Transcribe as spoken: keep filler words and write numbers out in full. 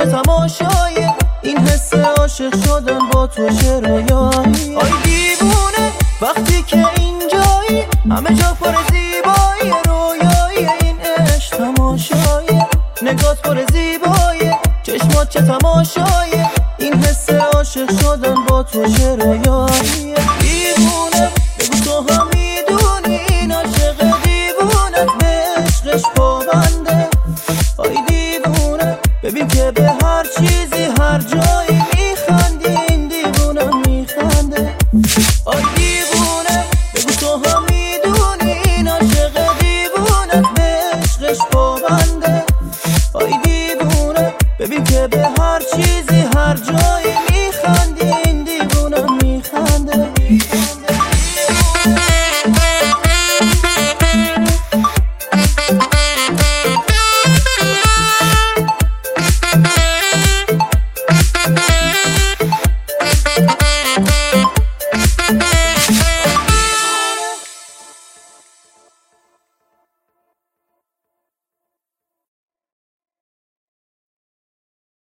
تماشای این حس عاشق شدن با تو چرایی. آی دیوونه وقتی که اینجایی، همه جا پر زیبایی، رویایی این عشق تماشایی. نگات پر زیبایی، چشمات چه تماشایی، این حس عاشق شدن با تو چرایی. دیوونه بگو تو هم میدونی این عاشق دیوونت به عشقش پابنده. آی دیوونه ببین که به هر چیزی هر جایی میخندی، این دیوونه میخنده. آی دیوونه بگو تو هم میدونی این عاشق دیوونت به عشقش پابنده. آی دیوونه ببین که به هر چیزی هر جایی